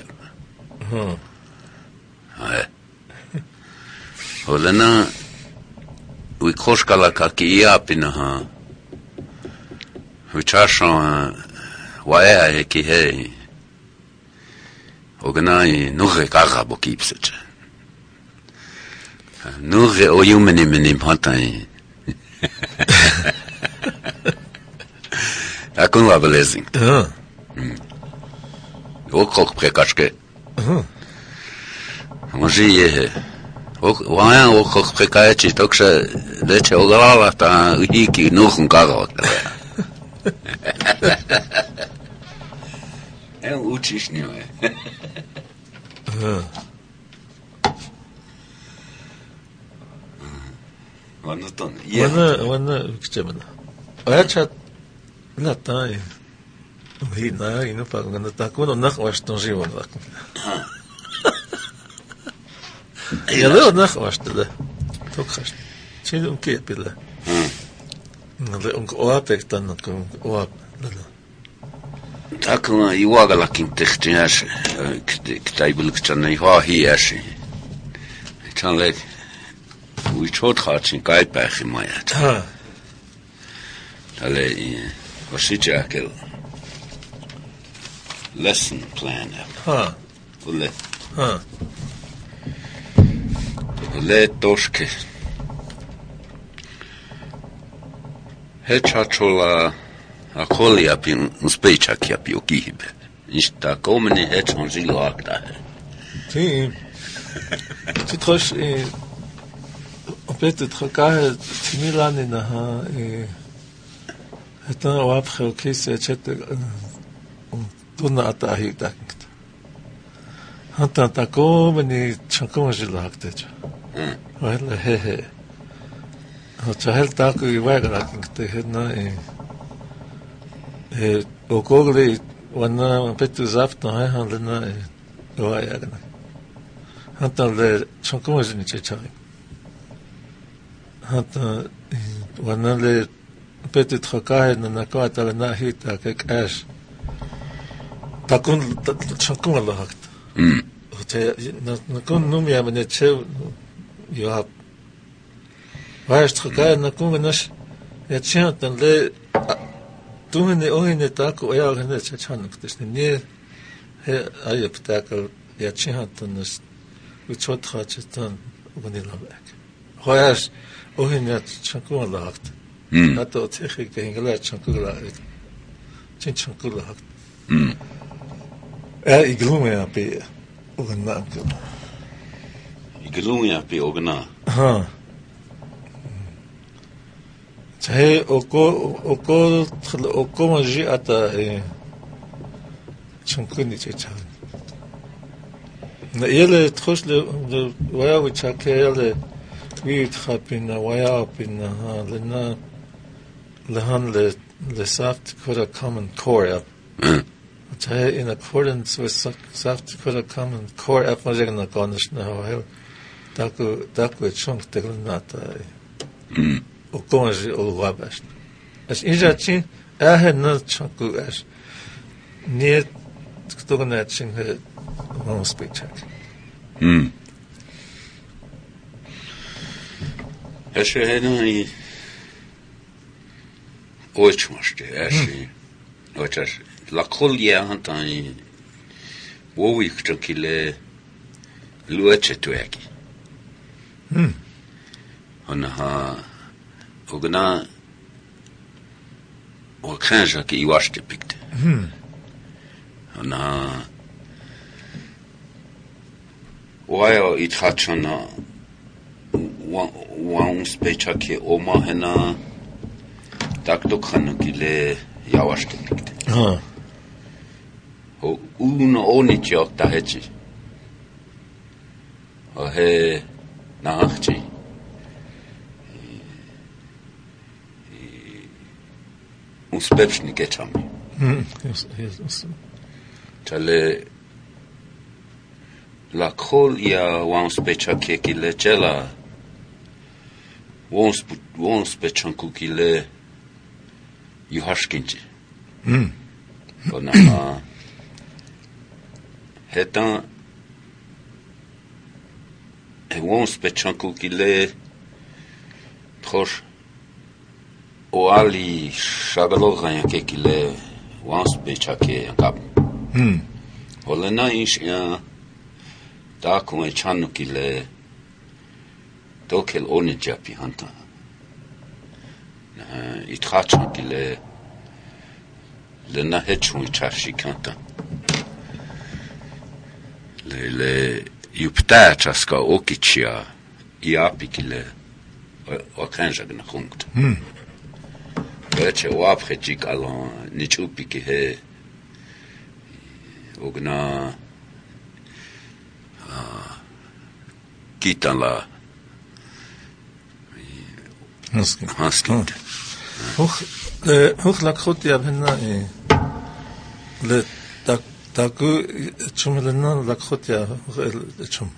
Olena we koshkala kakia pinaha we chashon wae ki he ognai nuge kaga bokipset Nure o yumenim hatain. Akun la belezing. O kok prekaske. Może o kok prekaci także lecie oglala ta hiki nuchun kago. Uczysz nie. Wanna kcemna. Acha la tai. Hina ino pagana ta kuno nach waston живon вак. Я лео waste. Токхаш. Чинь ке пила. Надо оапек тан оап. Так и вагала кинтехтяш. Ктайбул кчана ихаhiashi. Чанлек we chod khatin guide back in my at. Ale washijakel lesson plan. Ule. Ule doshke. Hechachola akoli apin uspechak yapi okibe. Ishta komeni hechonjilo akta. Ti. Ti trosh peut-être quand Milan na это вообще кисе чет тунна атахита. Ханта такого не чаком жилахтеч. Вала хе. Хачал так ивайга кте на окогли вана пету зафта ханлена ивайга. Ханта ле чаком жиниче Hata wanale peut-être quand na kota na hita kekash takun chakun la hakt na kun num ya mene che yo hab weißt du na kun nas ya chantan le tumene ohine tako ya gane chachan ktis ne he ayep tako ya chantan nas uchot khachtan unilabek hoyas ohine chakun la hakt Ato tegen Engela chankula. Chankula hakt. Iglum ya pe ogna. Iglum ya pe ogna. Ha. Chahe oko maji ata chankuni chechan. Na yele trosle waya wichakele we khapina waya pina lena Lahan le South Dakota Common Core App. In accordance with South Dakota Common Core App, Majagna Gonish now, Daku Chunk Teglunata, Okonji Ulwabash. As Injachin, I had no chunku as near Toganaching her one speech check. As you had only Oichmaste, ashi. Oichash. La colia hantai. Wowik chakile. Lueche tueki. Onaha. Ogna. Okanja ki iwashte pikte. Onaha. Waya itachana. Wan spechake oma hena. Tak dokhan kile yavaştı. Ha. O uno onitjok da hechi. O he nachchi. Uspepshni geçami. Yes. Tale la kol ya wan specha kile chela. Wan spechan kile Yuhashkinji. Ona hetan won spechanku kile trosh oali shagalogan kile won spechake kap. Olena ish ya ta kun chanu kile Tokel ohne Japi Hanta. Itchachon ki le nahechon ichashi kanta. Le yupta chaska okichia iapi ki le okanjag na khungt. Veche wapre jikalan nichupi ki he ogna kitan la Haskint. Hoch lakot ja benna le taku chumlena lakot ja chum.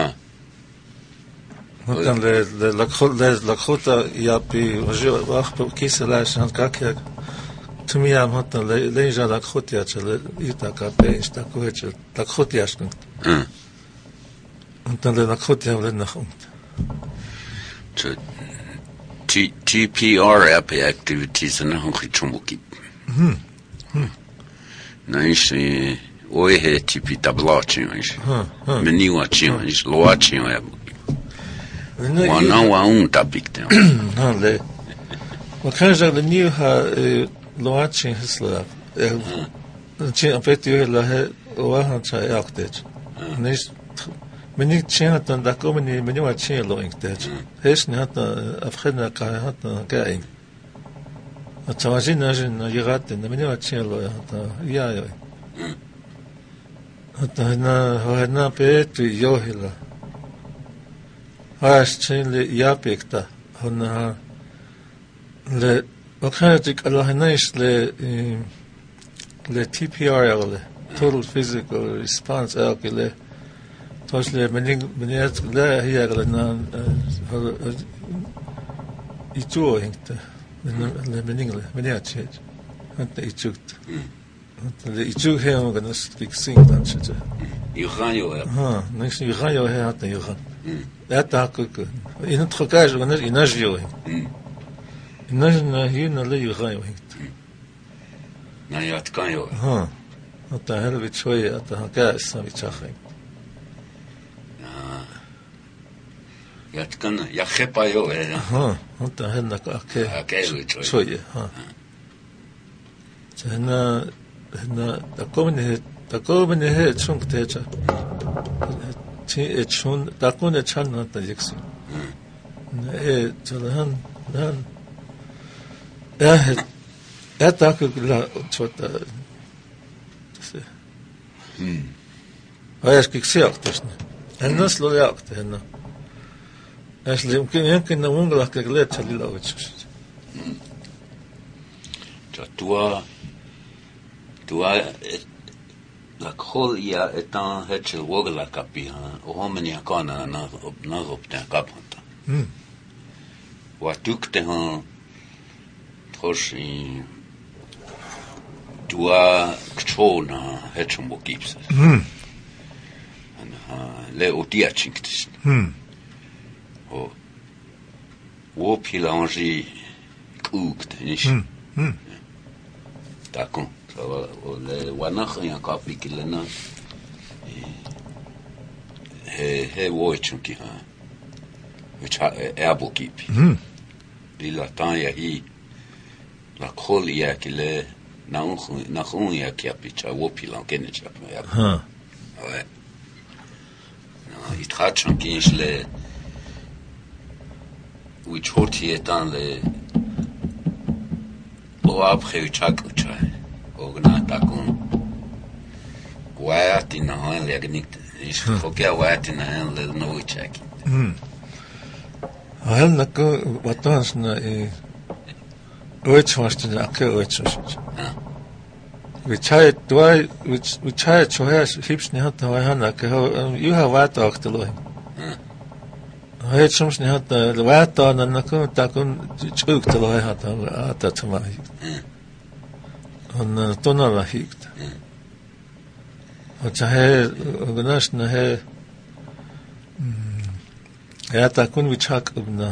Dan le lakota ja pi wach kisela shan kakja tmia hat le ja lakot ja chele itaka pe taku het lakot ja skun. Und dann le lakot ja le nachunt. GPR activities and hungry chumuki. Nice, oi he tipi tablachi, menu watching, is watching. One topic down. Le. Wat kan je zeggen, nieuw loatching hisla. Chin apetio la he oahan cha yaktet. Nis Meni chin dan da komen ni meni wat chin lo inktet. Hes ni hat afkhedna ka hat gaing. Atawazin najin yigat ni meni wat chin lo hat ya. Hat na pe tu yohila. Has chin le yapekta. Hona le okhatik Allah nais le TPR le total physical response le Tosle meneer le hier na itu hinkt le meneer chet het itukt le itu heel ganas fixing dan chet Je gaan joh. Niks je gaan joh het je gaan dat ook in het geval ganas energie energie na hier na le je gaan joh Nou ja, het kan joh. Dat hele wit zo je dat gas na wit zag Het kan, ja, gepa joh. Want dan hen dat oké. Zo je. Zijn daar komen het zo'n tijd. Het zo'n daar kon het zijn dat ik zie. Nee, dan ja het dat ik la wat Hij is ook dus. En dat is loyacht en Als يمكن نقول لك قلت لي لو toi la khol ya etan hechel wogla kapi o homenia kana na opten kapanta wa tukte han troshi toi kchona hechum bokips le otia chinktis Wo pilangi koekt is. D'accord. Le wanach en kapi kilena. He woichunki ha. Which abo keep. Di la tanya hi. La kholia kile na un ya kapi cha wo pilan kencha. Ouais. Il trachon ki le which hortie dans le o après uchakucha ogna takun waati na han legnik is fokia waati na han le no uchaki Hel nak watans na uitwast na ke uitwast we chai chohas hips ni hat wa han ke you have wat achtelo Het soms niet had de water en dan kon dat kon terug te lopen had dat maar en toen al hikt wat hij genaamd hij ja dat kon we chak op na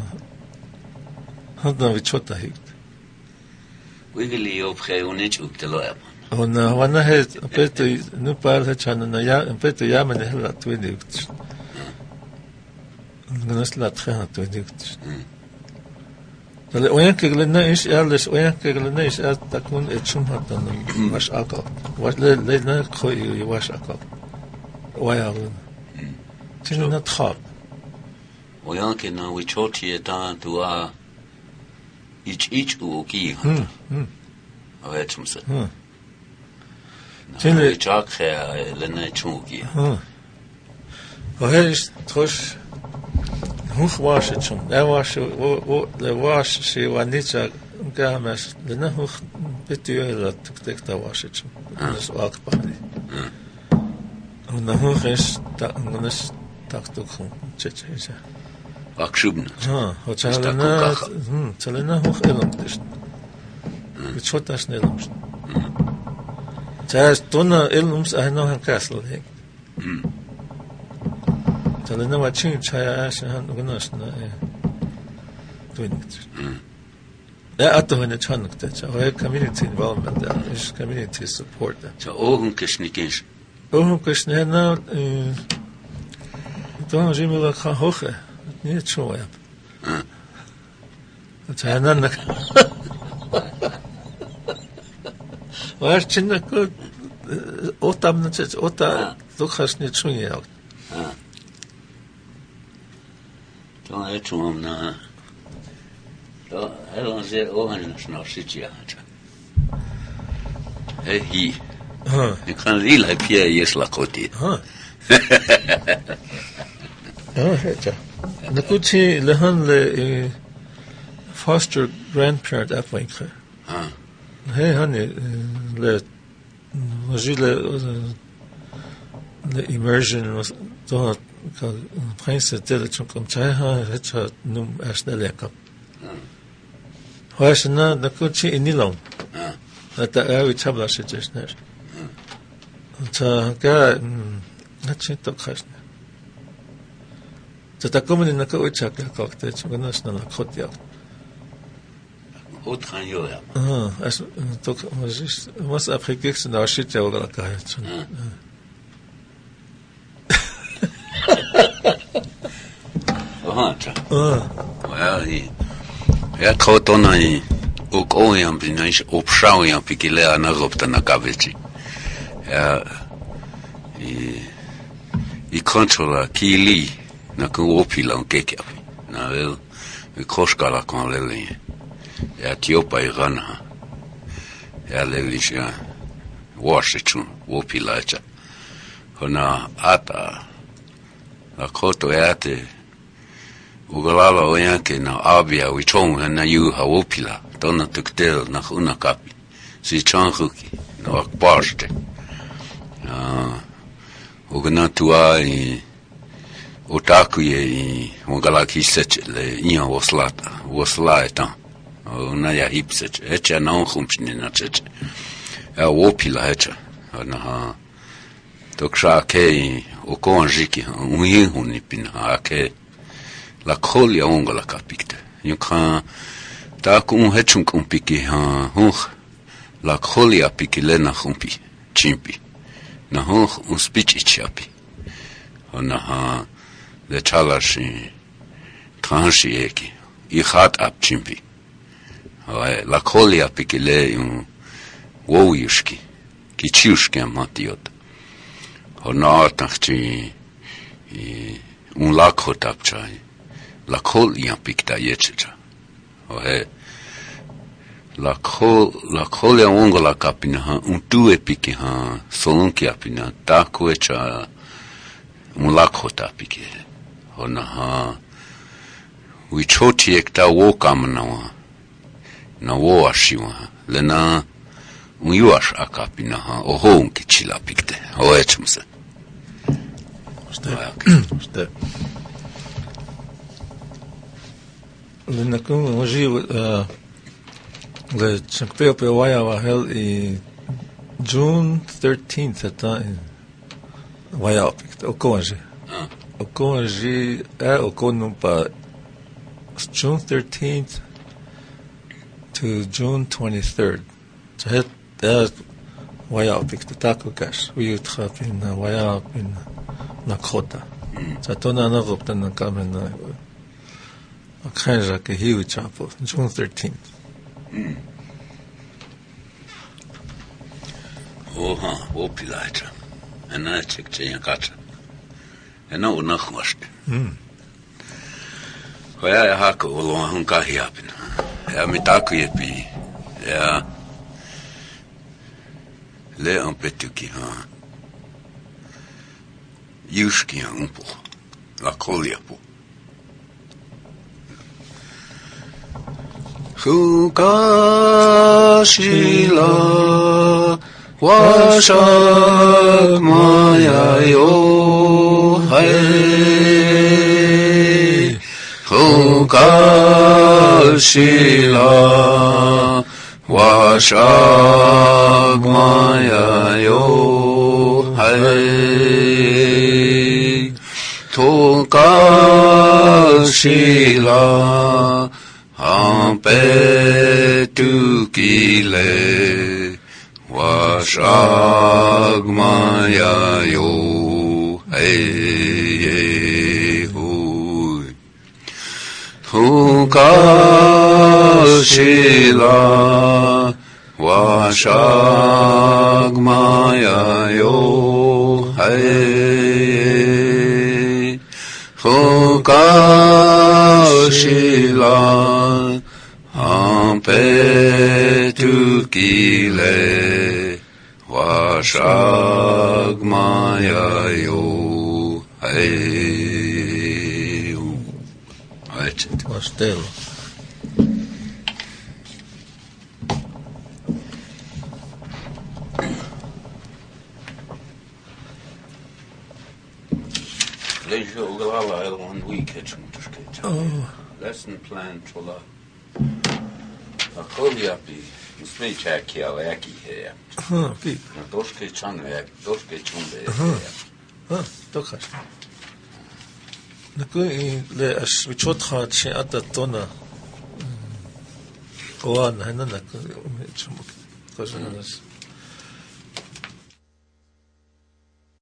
had dan we chota hikt Wigely op geonich ook te lopen en wanneer het peter nu paar het aan na ja peter ja men heel dat weet ik نسلا تخانة توديكتش تلا وين كغلنا إيش قالش وين كغلنا إيش قال تكون إتشم حتى واش أكل واش لا خوي واش أكل ويا غلنا تيجي نتخاب ويان كنا ويشوتي تان توا إيش وكي هذا أوه شمس تيجي يشاك خير لنا يشوكي وهيش تخش هوخ واشتشم لا واش شي وانيتشا قامش لنا هوخ بتيولا تك تا واشتشم نس واقباني ونهوخ إيش نس تاكتوكم تشيشا أكشوبنا وتعلنا هوخ إلهم تشن بتشوتاش نلهمش تعال تونا إلهمس أهنا هنكاسل هيك تعلنا ما تشين شيء عشان نقولناشنا توينكتش لا أتوهنا تشانك تجا وهي community involvement ده إيش community support ده أوهم كشنيكينش أوهم كشنينا تونا جيمي لك هوخة نيت شو ياب تعلنا نك وعش تشنك أوتا من تج أوتا دوخش نيت شو ياب تونا يتشومنا لا هلا زي أوهن نشناشيتي هذا هي كان لي لا بيا يسلا كوتي هيك نكوتي لهن ل foster grandparent أبوينك هي هني ل وجيل ل immersion ده كبرنس تلتشون كم تاعها هيك نوم أشنا لكم هاشنا نكوتي إنيلون هذا أوي تبلا شجشناش تا كا نتشين تبخشنا تتكمل إنك أوتشاك كوكتش وناشنا نخد يا أوت خان يويا أس توك مس أفريقيا ناشيت يا ولا كايت ويا يا كوتوناي وكويام بيناش وبشاويام بيكيلا أنا غبتنا كابتشي يا controla kili na ku opila on keke na vel koskala kon leli ja tiopa irana ja leli ja washichu opila cha hona ata la koto ate ugalala oyanke na abia wichong na yu ha opila dona tuktel na una kapi si chanhuki na akbarste Ogana tua i otaku i mogalaki seche le ia wasla eta ona ya hipseche echa na onkhumshni na cheche ya wopila echa na ha toksha ke okonjiki uyi hunipina ke la kolia ongola kapikte yuka ta ku hechun kumpiki ha la kolia pikilena humpi chimpi na hoch un speech ichapi ona ha le chalashi transhi eki I hat ab chimpi la kolia pikile un woyushki kichushki amatiot ona tachchi un lakhot apchai la kolia pikta yecha la kolia ongola kapina ha un tu epiki ha solonki apina ta kuecha mulakhota piki ona ha we choti ekta wo kamna na wo ashiwa lena un yuash akapina ha oho un kichila pikte o echmse ste lena kun oji le chakpeo pe waya wa held in June 13th at waya picked okonji okonumpa June 13th to June 23rd so het that waya picked taco cash we would have in waya in Nakota so tona na gupta na kamen kind of like a huge chapel, June 13th. Pilaja. And I checked in Kata. And no, not washed. Where I hack along Hunkahiapin. Mitakuyepi. Yeah. Le Ampetuki. Yushki Umpo. La Koliapo. Hukashila. Washak Maya yo hai Hukashila Washak Maya yo hai Hukashila Ampetukile Washagmaya yo hey hui Hukashila Washagmaya yo hey Hukashila Ampetukile Washagmaya yo hey Costello. Leisure Ugalala 1 week lesson plan chola Akoliapi Smechaki Alaki here. Doske Changa, Doske Chumbe. Tokash. Le Ashwichot had she at the tona. Go on, Hanana, because